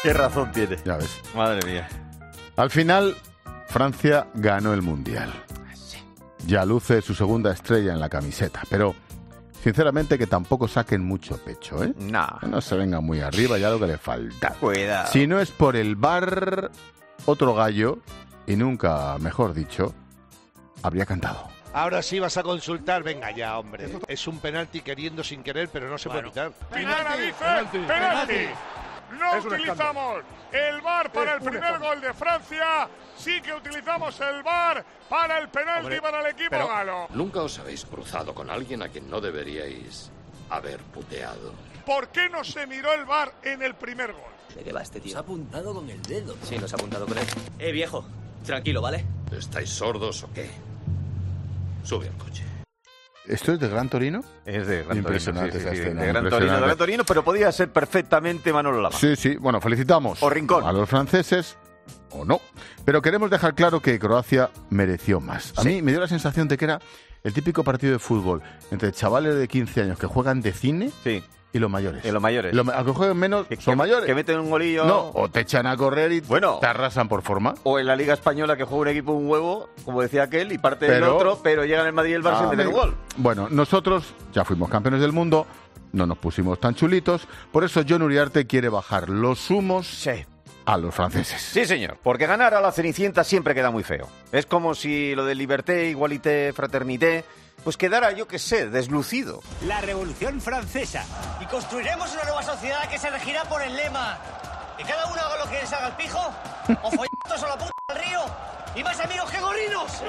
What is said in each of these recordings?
Qué razón tiene. Ya ves. Madre mía. Al final, Francia ganó el Mundial. Ya luce su segunda estrella en la camiseta, pero sinceramente que tampoco saquen mucho pecho, ¿eh? No. Que no se venga muy arriba, ya lo que le falta. Cuidado. Si no es por el VAR, otro gallo, y nunca, mejor dicho, habría cantado. Ahora sí vas a consultar, venga ya, hombre. Es un penalti queriendo sin querer, pero no se puede pitar. ¡Penalti! No utilizamos el VAR para el primer gol de Francia. Sí que utilizamos el VAR para el penalti para el equipo galo. Nunca os habéis cruzado con alguien a quien no deberíais haber puteado. ¿Por qué no se miró el VAR en el primer gol? ¿De qué va este tío? Se ha apuntado con el dedo. Sí, nos ha apuntado con él. Viejo, tranquilo, ¿vale? ¿Estáis sordos o qué? Sube al coche. ¿Esto es de Gran Torino? Es de Gran Impresionante Torino. esa escena, De Gran impresionante. Torino, de Gran Torino, pero podía ser perfectamente Manolo Lama. Sí, sí. Bueno, felicitamos O Rincón. a los franceses, o no. Pero queremos dejar claro que Croacia mereció más. A mí me dio la sensación de que era el típico partido de fútbol entre chavales de 15 años que juegan de cine Sí. y los mayores. Y los mayores. A que jueguen menos son mayores. Que meten un golillo. No, o te echan a correr y Bueno. te arrasan por forma. O en la Liga Española que juega un equipo un huevo, como decía aquel, y parte del Pero- otro, pero llegan el Madrid y el Barça y meten un gol. Bueno, nosotros ya fuimos campeones del mundo, no nos pusimos tan chulitos, por eso John Uriarte quiere bajar los humos Sí. a los franceses. Sí, señor. Porque ganar a la Cenicienta siempre queda muy feo. Es como si lo de liberté, igualité, fraternité, pues quedara, yo qué sé, deslucido. La Revolución Francesa. Y construiremos una nueva sociedad que se regirá por el lema: que cada uno haga lo que le salga al pijo, o follatos a la puta del río, y más amigos que gorrinos.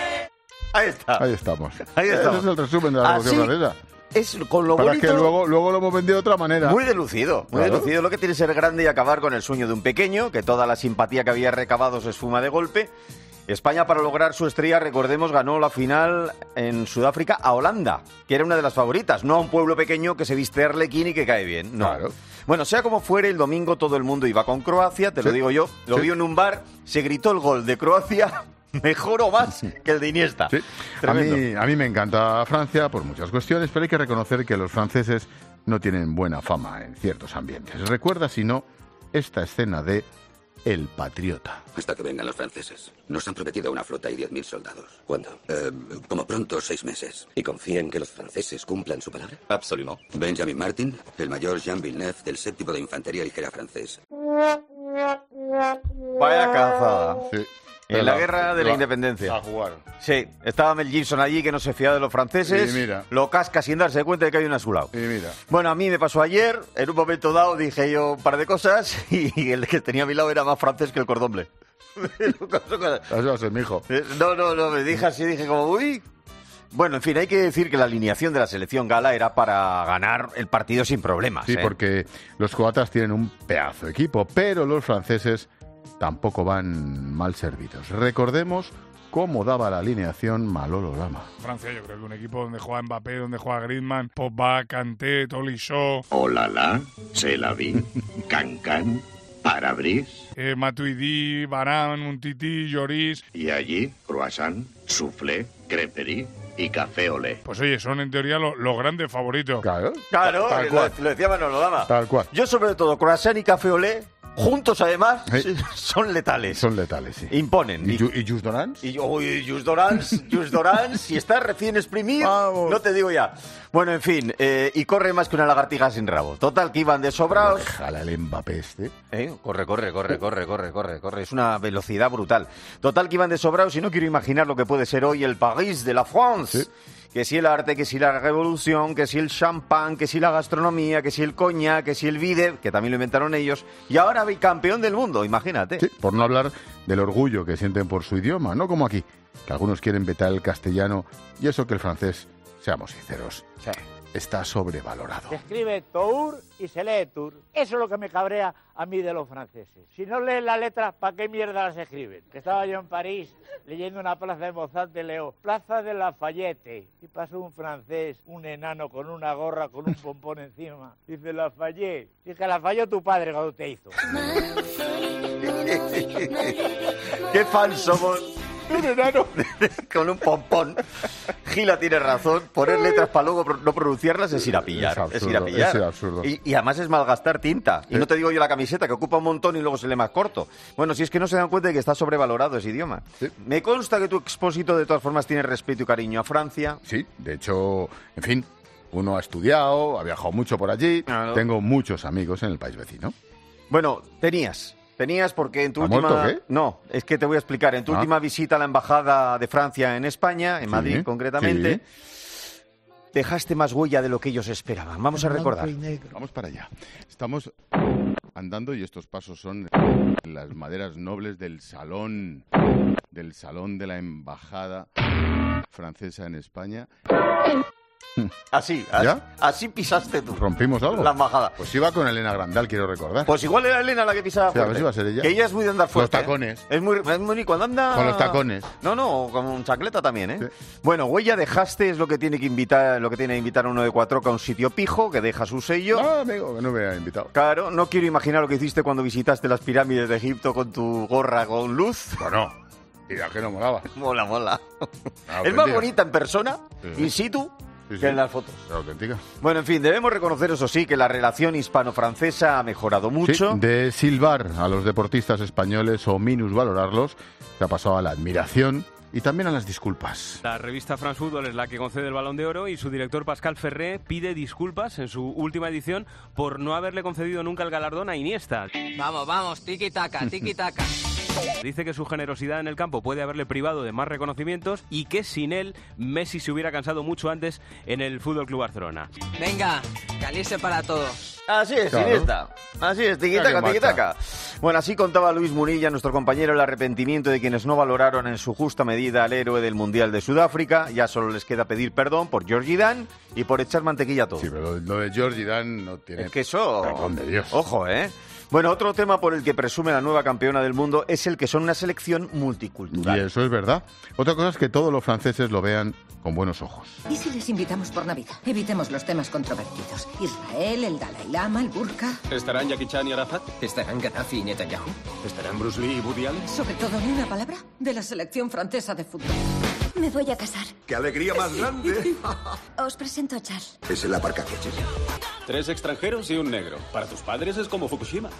Ahí está. Ahí estamos. Ahí estamos. Ese es el resumen de la Revolución Así Francesa. Es con lo Para bonito. que luego lo hemos vendido de otra manera. Muy delucido, muy Claro. delucido. Lo que tiene que ser grande y acabar con el sueño de un pequeño, que toda la simpatía que había recabado se esfuma de golpe. España, para lograr su estrella, recordemos, ganó la final en Sudáfrica a Holanda, que era una de las favoritas, no a un pueblo pequeño que se viste arlequín y que cae bien. No. Claro. Bueno, sea como fuere, el domingo todo el mundo iba con Croacia, te lo Sí. digo yo. Lo Sí. vi en un bar, se gritó el gol de Croacia, mejor o más que el de Iniesta. Sí. Tremendo. A mí me encanta Francia por muchas cuestiones, pero hay que reconocer que los franceses no tienen buena fama en ciertos ambientes. Recuerda, si no, esta escena de El Patriota. Hasta que vengan los franceses. Nos han prometido una flota y 10.000 soldados. ¿Cuándo? Como pronto, 6 meses. ¿Y confían que los franceses cumplan su palabra? Absolument. Benjamin Martin, el mayor Jean Villeneuve del 7º de Infantería Ligera francés. Vaya cazada. Sí. En la guerra de la independencia. A jugar. Sí, estaba Mel Gibson allí que no se fiaba de los franceses. Y mira. Lo casca sin darse cuenta de que hay uno a su lado. Y mira. Bueno, a mí me pasó ayer, en un momento dado dije yo un par de cosas y el que tenía a mi lado era más francés que el cordonble. Eso va a ser mi hijo. No, me dije así, dije como, uy. Bueno, en fin, hay que decir que la alineación de la selección gala era para ganar el partido sin problemas. Sí, porque los croatas tienen un pedazo de equipo, pero los franceses tampoco van mal servidos. Recordemos cómo daba la alineación Manolo Lama. Francia, yo creo que un equipo donde juega Mbappé, donde juega Griezmann, Pogba, Kanté, Tolisso, Olala, Selaví, Cancan, Parabris. Matuidi, Varane, Umtiti, Lloris. Y allí, croissant, soufflé, creperie y café olé. Pues oye, son en teoría los grandes favoritos. Claro. Claro, Tal lo, cual. lo decía Manolo Lama. Tal cual. Yo sobre todo, croissant y café olé, juntos además, Sí. son letales. Son letales, sí. Imponen. ¿Y Just Dorans? Y uy, Just Dorans, si está recién exprimido, Vamos. no te digo ya. Bueno, en fin, y corre más que una lagartija sin rabo. Total, que iban de sobraos. Déjala el Mbappé este. Corre. Es una velocidad brutal. Total, que iban de sobraos y no quiero imaginar lo que puede ser hoy el París de la France. Sí. Que si el arte, que si la revolución, que si el champán, que si la gastronomía, que si el coñac, que si el vide, que también lo inventaron ellos. Y ahora bicampeón del mundo, imagínate. Sí, por no hablar del orgullo que sienten por su idioma, no como aquí, que algunos quieren vetar el castellano y eso que el francés, seamos sinceros, Sí. está sobrevalorado. Se escribe Tour y se lee Tour. Eso es lo que me cabrea a mí de los franceses. Si no leen las letras, ¿para qué mierda las escriben? Que estaba yo en París leyendo una plaza de Mozart de Leo, Plaza de Lafayette, y pasó un francés, un enano con una gorra con un pompón encima. Dice Lafayette. Dije, la falló tu padre cuando te hizo. Qué fans somos Un enano. Con un pompón. Gila tiene razón. Poner letras para luego no pronunciarlas es ir a pillar. Es ir a pillar. Es absurdo. Y además es malgastar tinta. Y no te digo yo la camiseta, que ocupa un montón y luego se lee más corto. Bueno, si es que no se dan cuenta de que está sobrevalorado ese idioma. Sí. Me consta que tu Expósito de todas formas tiene respeto y cariño a Francia. Sí, de hecho, en fin, uno ha estudiado, ha viajado mucho por allí. Claro. Tengo muchos amigos en el país vecino. Bueno, tenías porque en tu ¿Ha última... muerto, qué? No, es que te voy a explicar. En tu última visita a la Embajada de Francia en España, en Madrid concretamente, dejaste más huella de lo que ellos esperaban. Vamos a recordar. Vamos para allá. Estamos andando y estos pasos son las maderas nobles del salón de la Embajada francesa en España. Así pisaste tú. ¿Rompimos algo? La embajada. Pues iba con Elena Grandal, quiero recordar. Pues igual era Elena la que pisaba Sí, a ver fuerte. si va a ser ella. Que ella es muy de andar fuerte. Los tacones. Es muy cuando anda... Con los tacones. No, con un chacleta también, ¿eh? Sí. Bueno, huella dejaste es lo que tiene que invitar a uno de Cuatroca a un sitio pijo, que deja su sello. No, amigo, que no me ha invitado. Claro, no quiero imaginar lo que hiciste cuando visitaste las pirámides de Egipto con tu gorra con luz. Bueno, mira que no molaba. Mola. Ah, Es más auténtica. bonita en persona, Sí. in situ, Sí, que sí. en las fotos. Es auténtica. Bueno, en fin, debemos reconocer, eso sí, que la relación hispano-francesa ha mejorado mucho. Sí, de silbar a los deportistas españoles o minusvalorarlos, se ha pasado a la admiración y también a las disculpas. La revista France Football es la que concede el Balón de Oro y su director Pascal Ferré pide disculpas en su última edición por no haberle concedido nunca el galardón a Iniesta. Vamos, tiki-taka. Dice que su generosidad en el campo puede haberle privado de más reconocimientos y que sin él Messi se hubiera cansado mucho antes en el Fútbol Club Barcelona. Venga, calice para todos. Así es, Claro. Iniesta. Así es, tiquitaca, Qué tiquitaca. Bueno, así contaba Luis Munilla, nuestro compañero, el arrepentimiento de quienes no valoraron en su justa medida al héroe del Mundial de Sudáfrica. Ya solo les queda pedir perdón por Georgie Dan y por echar mantequilla a todo. Sí, pero lo de Georgie Dan no tiene Es que eso... perdón de Dios. Ojo, ¿eh? Bueno, otro tema por el que presume la nueva campeona del mundo es el que son una selección multicultural. Y eso es verdad. Otra cosa es que todos los franceses lo vean con buenos ojos. ¿Y si les invitamos por Navidad? Evitemos los temas controvertidos. Israel, el Dalai Lama, el burka. ¿Estarán Jackie Chan y Arafat? ¿Estarán Gaddafi y Netanyahu? ¿Estarán Bruce Lee y Woody Allen? Sobre todo, ni una palabra de la selección francesa de fútbol. Me voy a casar. ¡Qué alegría más grande! Os presento a Charles. Es el aparcacoches. 3 extranjeros y un negro. Para tus padres es como Fukushima.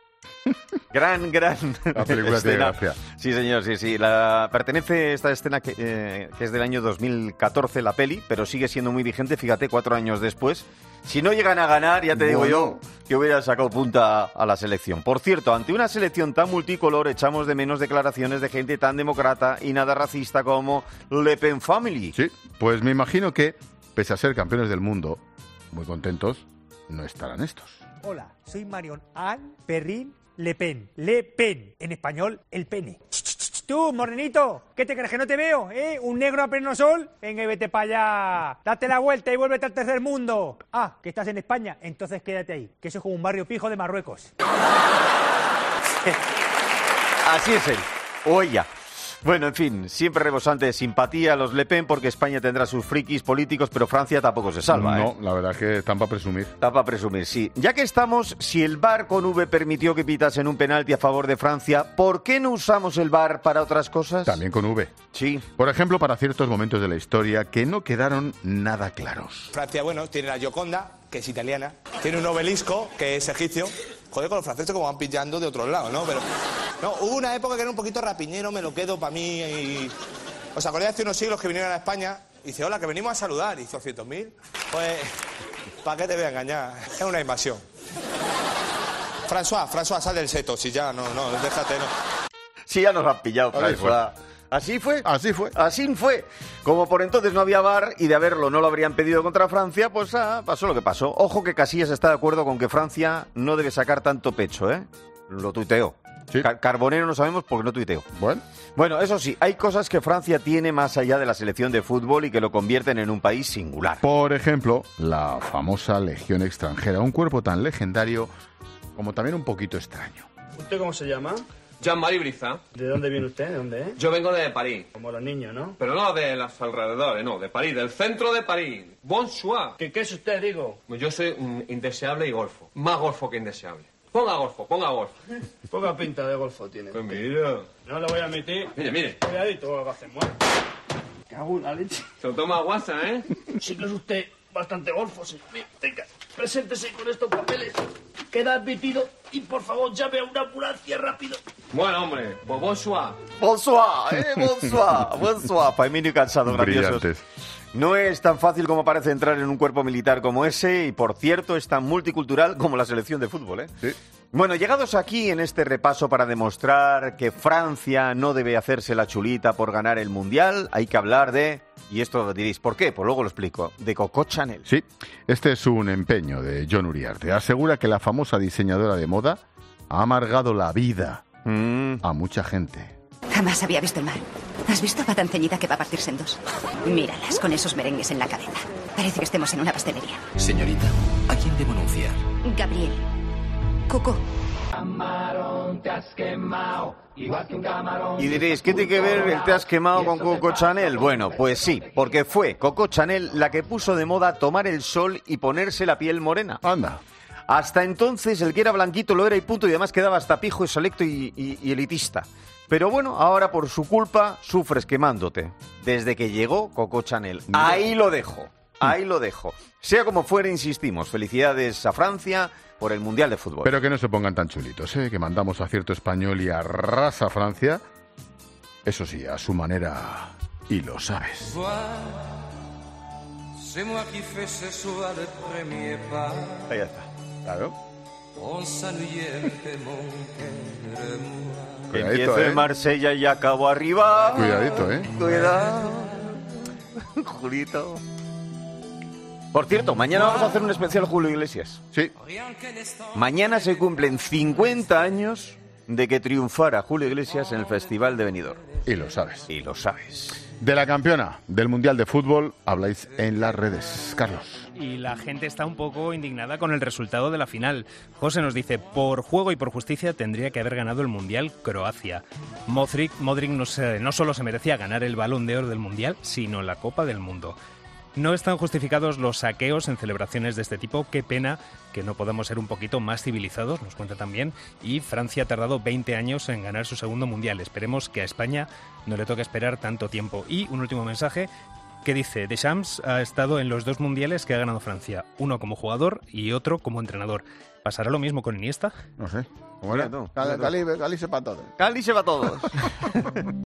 Gran La película tiene gracia. Sí, señor, sí. Pertenece esta escena que es del año 2014, la peli, pero sigue siendo muy vigente, fíjate, 4 años después. Si no llegan a ganar, ya te digo yo que hubiera sacado punta a la selección. Por cierto, ante una selección tan multicolor, echamos de menos declaraciones de gente tan demócrata y nada racista como Le Pen Family. Sí, pues me imagino que, pese a ser campeones del mundo, muy contentos, no estarán estos. Hola, soy Marion Anne Perrin Le Pen. Le Pen. En español, el pene. Tú, morenito, ¿qué te crees que no te veo? ¿Un negro a pleno sol? Venga y vete para allá. Date la vuelta y vuélvete al tercer mundo. Ah, que estás en España, entonces quédate ahí, que eso es como un barrio pijo de Marruecos. Así es él, o ella. Bueno, en fin, siempre rebosante de simpatía a los Le Pen porque España tendrá sus frikis políticos, pero Francia tampoco se salva. No, la verdad es que están para presumir. Está para presumir, sí. Ya que estamos, si el VAR con V permitió que pitasen un penalti a favor de Francia, ¿por qué no usamos el VAR para otras cosas? También con V. Sí. Por ejemplo, para ciertos momentos de la historia que no quedaron nada claros. Francia, bueno, tiene la Gioconda, que es italiana, tiene un obelisco, que es egipcio. Joder, con los franceses como van pillando de otros lados, ¿no? Pero no, hubo una época que era un poquito rapiñero, me lo quedo para mí. ¿Os acordáis hace unos siglos que vinieron a España? Y dice, hola, que venimos a saludar. Y dice, 200.000. Pues, ¿para qué te voy a engañar? Es una invasión. François, sal del seto, si ya, no, déjate, no. Sí, ya nos han pillado, François. ¿Así fue? Así fue. Así fue. Como por entonces no había VAR y de haberlo no lo habrían pedido contra Francia, pues pasó lo que pasó. Ojo que Casillas está de acuerdo con que Francia no debe sacar tanto pecho, ¿eh? Lo tuiteó. Sí. Carbonero no sabemos porque no tuiteó. Bueno, eso sí, hay cosas que Francia tiene más allá de la selección de fútbol y que lo convierten en un país singular. Por ejemplo, la famosa Legión Extranjera, un cuerpo tan legendario como también un poquito extraño. ¿Usted cómo se llama? Jean-Marie Brizza. ¿De dónde viene usted? ¿De dónde es? Yo vengo de París. Como los niños, ¿no? Pero no de los alrededores, no, de París, del centro de París. Bonsoir. ¿Qué es usted, digo? Yo soy indeseable y golfo. Más golfo que indeseable. Ponga golfo, ponga golfo. Poca pinta de golfo tiene. Pues mira. No le voy a meter. Mire. Cuidadito lo que hacemos. Cago en la leche. Se lo toma guasa, ¿eh? Sí que es usted bastante golfo, señor. Venga, preséntese con estos papeles. Queda admitido y por favor llame a una ambulancia rápido. Bueno, hombre, pues bonsoir. Bonsoir. Paimino y Cansado, grandiosos. Brillantes. No es tan fácil como parece entrar en un cuerpo militar como ese y, por cierto, es tan multicultural como la selección de fútbol, ¿eh? Sí. Bueno, llegados aquí en este repaso para demostrar que Francia no debe hacerse la chulita por ganar el Mundial, hay que hablar de... Y esto diréis, ¿por qué? Pues luego lo explico. De Coco Chanel. Sí, este es un empeño de John Uriarte. Asegura que la famosa diseñadora de moda ha amargado la vida a mucha gente. Jamás había visto el mar. ¿Has visto? Va tan ceñida que va a partirse en dos. Míralas con esos merengues en la cabeza. Parece que estemos en una pastelería. Señorita, ¿a quién debo anunciar? Gabriel. Coco. Y diréis, ¿qué tiene que ver el te has quemado con Coco Chanel? Bueno, pues sí, porque fue Coco Chanel la que puso de moda tomar el sol y ponerse la piel morena. Anda. Hasta entonces el que era blanquito lo era y punto, y además quedaba hasta pijo y selecto y elitista. Pero bueno, ahora por su culpa sufres quemándote. Desde que llegó Coco Chanel. Ahí lo dejo. Sea como fuere, insistimos. Felicidades a Francia por el Mundial de Fútbol. Pero que no se pongan tan chulitos, ¿eh? Que mandamos a cierto español y arrasa a Francia. Eso sí, a su manera. Y lo sabes. Ahí está. Claro. Empiezo en Marsella y acabo arriba. Cuidadito, ¿eh? Cuidado. Julito. Por cierto, mañana vamos a hacer un especial Julio Iglesias. Sí. Mañana se cumplen 50 años de que triunfara Julio Iglesias en el Festival de Benidorm. Y lo sabes. De la campeona del Mundial de Fútbol habláis en las redes. Carlos. Y la gente está un poco indignada con el resultado de la final. José nos dice, por juego y por justicia tendría que haber ganado el Mundial Croacia. Modric no solo se merecía ganar el Balón de Oro del Mundial, sino la Copa del Mundo. No están justificados los saqueos en celebraciones de este tipo. Qué pena que no podamos ser un poquito más civilizados, nos cuenta también. Y Francia ha tardado 20 años en ganar su segundo Mundial. Esperemos que a España no le toque esperar tanto tiempo. Y un último mensaje que dice, Deschamps ha estado en los 2 mundiales que ha ganado Francia. Uno como jugador y otro como entrenador. ¿Pasará lo mismo con Iniesta? No sé. ¿Cómo era? Cali se para todos. Cali se va todos.